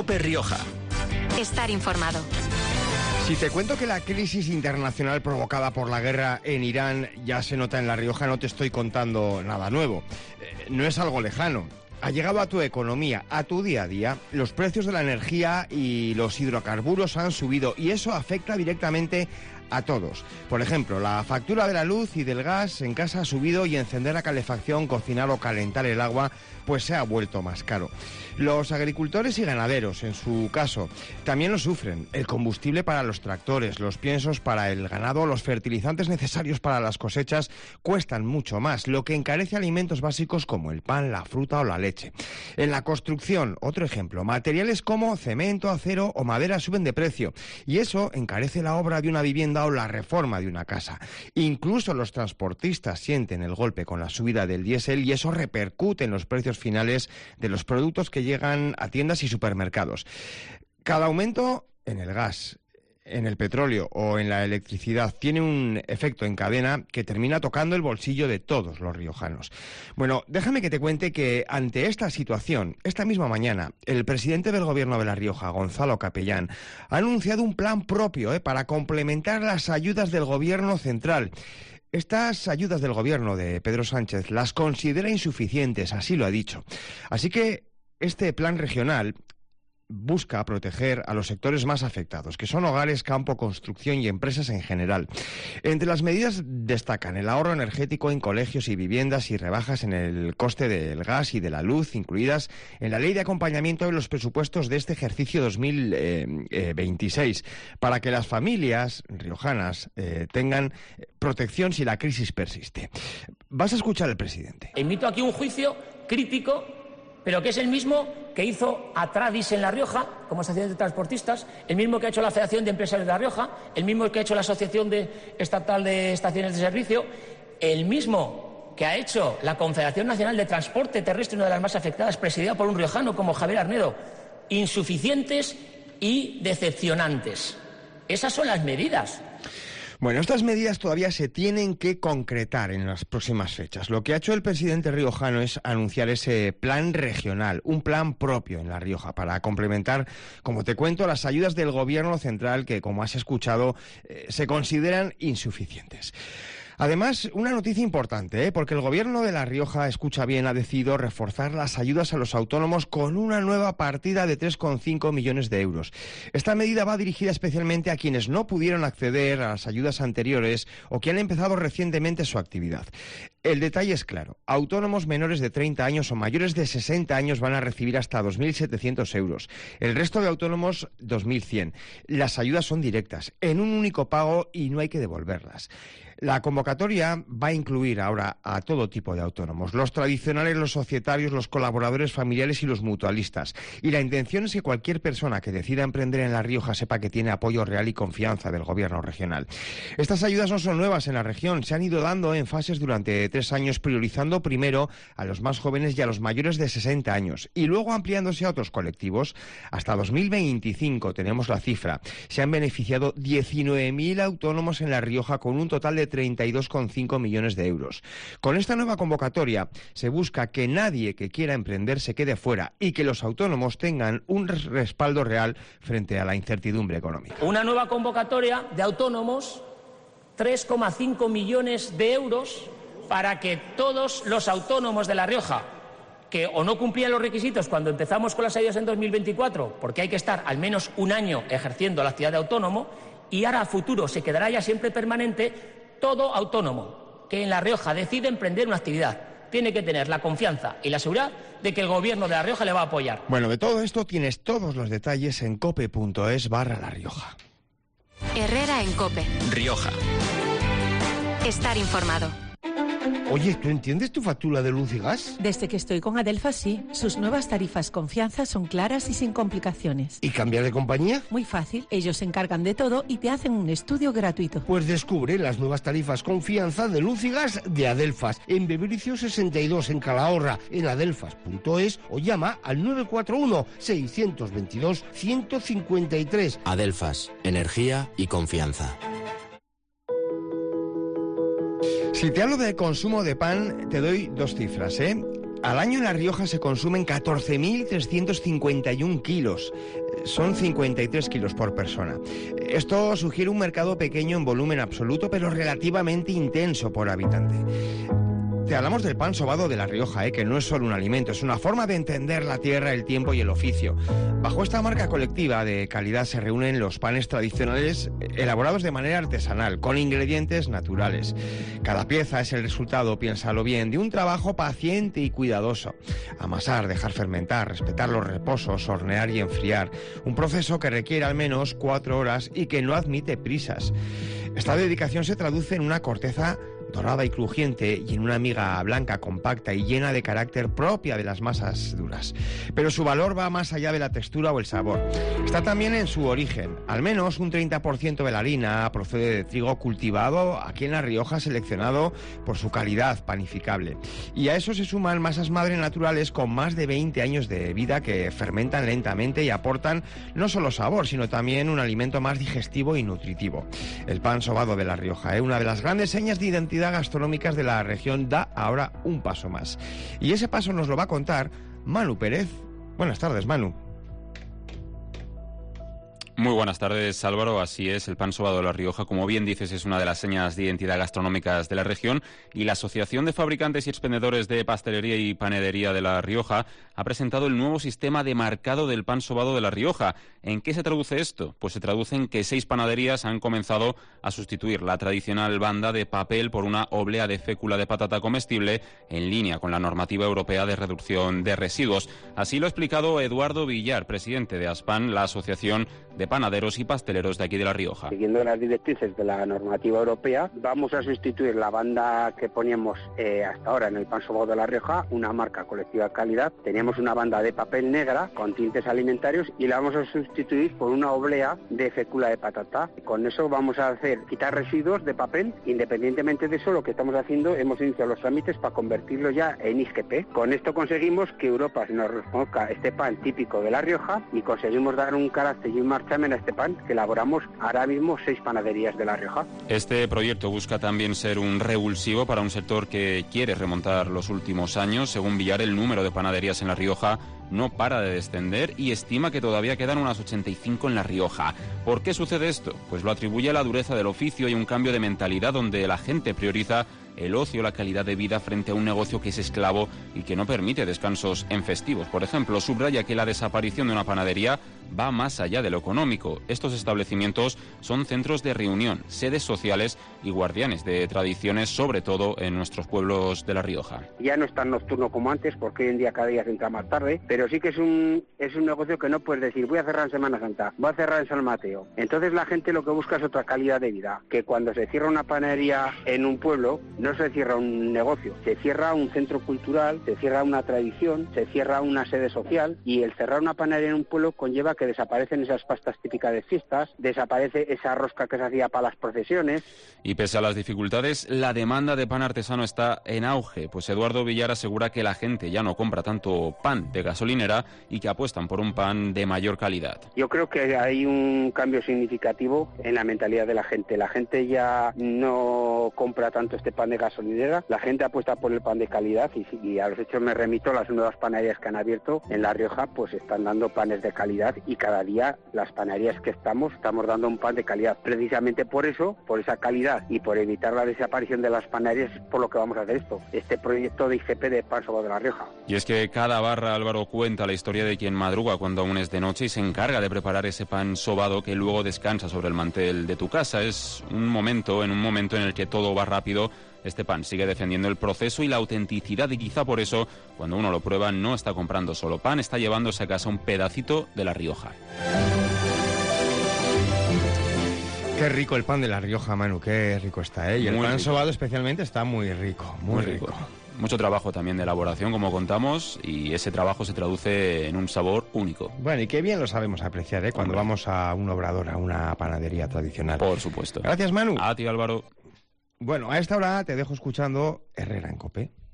COPE Rioja. Estar informado. Si te cuento que la crisis internacional provocada por la guerra en Irán ya se nota en La Rioja, no te estoy contando nada nuevo. No es algo lejano. Ha llegado a tu economía, a tu día a día. Los precios de la energía y los hidrocarburos han subido y eso afecta directamente a todos. Por ejemplo, la factura de la luz y del gas en casa ha subido y encender la calefacción, cocinar o calentar el agua, pues se ha vuelto más caro. Los agricultores y ganaderos, en su caso, también lo sufren. El combustible para los tractores, los piensos para el ganado, los fertilizantes necesarios para las cosechas cuestan mucho más, lo que encarece alimentos básicos como el pan, la fruta o la leche. En la construcción, otro ejemplo, materiales como cemento, acero o madera suben de precio y eso encarece la obra de una vivienda o la reforma de una casa. Incluso los transportistas sienten el golpe con la subida del diésel y eso repercute en los precios finales de los productos que llegan a tiendas y supermercados. Cada aumento en el gas, en el petróleo o en la electricidad tiene un efecto en cadena que termina tocando el bolsillo de todos los riojanos. Bueno, déjame que te cuente que ante esta situación, esta misma mañana, el presidente del Gobierno de La Rioja, Gonzalo Capellán, ha anunciado un plan propio para complementar las ayudas del Gobierno central. Estas ayudas del Gobierno de Pedro Sánchez las considera insuficientes, así lo ha dicho. Así que este plan regional busca proteger a los sectores más afectados, que son hogares, campo, construcción y empresas en general. Entre las medidas destacan el ahorro energético en colegios y viviendas y rebajas en el coste del gas y de la luz, incluidas en la ley de acompañamiento de los presupuestos de este ejercicio 2026, para que las familias riojanas tengan protección si la crisis persiste. Vas a escuchar al presidente. Emito aquí un juicio crítico, pero que es el mismo que hizo Atradis en La Rioja, como asociación de transportistas, el mismo que ha hecho la Federación de Empresarios de La Rioja, el mismo que ha hecho la Asociación Estatal de Estaciones de Servicio, el mismo que ha hecho la Confederación Nacional de Transporte Terrestre, una de las más afectadas, presidida por un riojano como Javier Arnedo. Insuficientes y decepcionantes. Esas son las medidas. Bueno, estas medidas todavía se tienen que concretar en las próximas fechas. Lo que ha hecho el presidente riojano es anunciar ese plan regional, un plan propio en La Rioja, para complementar, como te cuento, las ayudas del Gobierno central que, como has escuchado, se consideran insuficientes. Además, una noticia importante, porque el Gobierno de La Rioja, escucha bien, ha decidido reforzar las ayudas a los autónomos con una nueva partida de 3,5 millones de euros. Esta medida va dirigida especialmente a quienes no pudieron acceder a las ayudas anteriores o que han empezado recientemente su actividad. El detalle es claro. Autónomos menores de 30 años o mayores de 60 años van a recibir hasta 2.700 euros. El resto de autónomos, 2.100. Las ayudas son directas, en un único pago y no hay que devolverlas. La convocatoria va a incluir ahora a todo tipo de autónomos, los tradicionales, los societarios, los colaboradores familiares y los mutualistas. Y la intención es que cualquier persona que decida emprender en La Rioja sepa que tiene apoyo real y confianza del Gobierno regional. Estas ayudas no son nuevas en la región, se han ido dando en fases durante 3 años, priorizando primero a los más jóvenes y a los mayores de 60 años, y luego ampliándose a otros colectivos. Hasta 2025 tenemos la cifra. Se han beneficiado 19.000 autónomos en La Rioja con un total de 32,5 millones de euros. Con esta nueva convocatoria se busca que nadie que quiera emprender se quede fuera y que los autónomos tengan un respaldo real frente a la incertidumbre económica. Una nueva convocatoria de autónomos, 3,5 millones de euros para que todos los autónomos de La Rioja que o no cumplían los requisitos cuando empezamos con las ayudas en 2024, porque hay que estar al menos un año ejerciendo la actividad de autónomo, y ahora a futuro se quedará ya siempre permanente. Todo autónomo que en La Rioja decide emprender una actividad tiene que tener la confianza y la seguridad de que el Gobierno de La Rioja le va a apoyar. Bueno, de todo esto tienes todos los detalles en cope.es/La Rioja. Herrera en COPE. Rioja. Estar informado. Oye, ¿tú entiendes tu factura de luz y gas? Desde que estoy con Adelfas, sí. Sus nuevas tarifas Confianza son claras y sin complicaciones. ¿Y cambiar de compañía? Muy fácil. Ellos se encargan de todo y te hacen un estudio gratuito. Pues descubre las nuevas tarifas Confianza de luz y gas de Adelfas en Bebericio 62 en Calahorra, en adelfas.es, o llama al 941 622 153. Adelfas, energía y confianza. Si te hablo de consumo de pan, te doy 2 cifras, Al año en La Rioja se consumen 14.351 kilos. Son 53 kilos por persona. Esto sugiere un mercado pequeño en volumen absoluto, pero relativamente intenso por habitante. Te hablamos del pan sobado de La Rioja, que no es solo un alimento, es una forma de entender la tierra, el tiempo y el oficio. Bajo esta marca colectiva de calidad se reúnen los panes tradicionales elaborados de manera artesanal, con ingredientes naturales. Cada pieza es el resultado, piénsalo bien, de un trabajo paciente y cuidadoso. Amasar, dejar fermentar, respetar los reposos, hornear y enfriar. Un proceso que requiere al menos 4 horas y que no admite prisas. Esta dedicación se traduce en una corteza dorada y crujiente y en una miga blanca, compacta y llena de carácter propia de las masas duras. Pero su valor va más allá de la textura o el sabor. Está también en su origen. Al menos un 30% de la harina procede de trigo cultivado aquí en La Rioja, seleccionado por su calidad panificable. Y a eso se suman masas madre naturales con más de 20 años de vida que fermentan lentamente y aportan no solo sabor, sino también un alimento más digestivo y nutritivo. El pan sobado de La Rioja, una de las grandes señas de identidad gastronómicas de la región, da ahora un paso más. Y ese paso nos lo va a contar Manu Pérez. Buenas tardes, Manu. Muy buenas tardes, Álvaro. Así es, el pan sobado de La Rioja, como bien dices, es una de las señas de identidad gastronómicas de la región, y la Asociación de Fabricantes y Expendedores de Pastelería y Panadería de La Rioja ha presentado el nuevo sistema de marcado del pan sobado de La Rioja. ¿En qué se traduce esto? Pues se traduce en que 6 panaderías han comenzado a sustituir la tradicional banda de papel por una oblea de fécula de patata comestible, en línea con la normativa europea de reducción de residuos. Así lo ha explicado Eduardo Villar, presidente de ASPAN, la Asociación de Panaderos y Pasteleros de aquí de La Rioja. Siguiendo las directrices de la normativa europea, vamos a sustituir la banda que poníamos hasta ahora en el pan sobado de La Rioja, una marca colectiva de calidad. Teníamos una banda de papel negra con tintes alimentarios y la vamos a sustituir por una oblea de fécula de patata. Con eso vamos a quitar residuos de papel. Independientemente de eso, lo que estamos haciendo, hemos iniciado los trámites para convertirlo ya en IGP. Con esto conseguimos que Europa nos reconozca este pan típico de La Rioja y conseguimos dar un carácter y un marchamen a este pan que elaboramos ahora mismo 6 panaderías de La Rioja. Este proyecto busca también ser un revulsivo para un sector que quiere remontar los últimos años. Según Villar, el número de panaderías en La Rioja no para de descender y estima que todavía quedan unas 85 en La Rioja. ¿Por qué sucede esto? Pues lo atribuye a la dureza del oficio y un cambio de mentalidad donde la gente prioriza el ocio, la calidad de vida frente a un negocio que es esclavo y que no permite descansos en festivos. Por ejemplo, subraya que la desaparición de una panadería va más allá de lo económico. Estos establecimientos son centros de reunión, sedes sociales y guardianes de tradiciones, sobre todo en nuestros pueblos de La Rioja. Ya no es tan nocturno como antes, porque hoy en día cada día se entra más tarde, pero sí que es un negocio que no puedes decir, voy a cerrar en Semana Santa, voy a cerrar en San Mateo. Entonces la gente lo que busca es otra calidad de vida, que cuando se cierra una panadería en un pueblo, no se cierra un negocio, se cierra un centro cultural, se cierra una tradición, se cierra una sede social, y el cerrar una panadería en un pueblo conlleva que desaparecen esas pastas típicas de fiestas, desaparece esa rosca que se hacía para las procesiones. Y pese a las dificultades, la demanda de pan artesano está en auge, pues Eduardo Villar asegura que la gente ya no compra tanto pan de gasolinera y que apuestan por un pan de mayor calidad. Yo creo que hay un cambio significativo en la mentalidad de la gente. La gente ya no compra tanto este pan de gasolinera, la gente apuesta por el pan de calidad y a los hechos me remito. Las nuevas panaderías que han abierto en La Rioja pues están dando panes de calidad, y cada día las panaderías que estamos dando un pan de calidad. Precisamente por eso, por esa calidad y por evitar la desaparición de las panaderías, es por lo que vamos a hacer este proyecto de IGP de pan sobado de La Rioja. Y es que cada barra, Álvaro, cuenta la historia de quien madruga cuando aún es de noche y se encarga de preparar ese pan sobado que luego descansa sobre el mantel de tu casa. Es un momento en el que todo va rápido. Este pan sigue defendiendo el proceso y la autenticidad, y quizá por eso, cuando uno lo prueba, no está comprando solo pan, está llevándose a casa un pedacito de La Rioja. Qué rico el pan de La Rioja, Manu, qué rico está, ¿eh? Y el pan sobado especialmente está muy rico, muy rico. Mucho trabajo también de elaboración, como contamos, y ese trabajo se traduce en un sabor único. Bueno, y qué bien lo sabemos apreciar, ¿eh? Cuando vamos a un obrador, a una panadería tradicional. Por supuesto. Gracias, Manu. A ti, Álvaro. Bueno, a esta hora te dejo escuchando Herrera en COPE.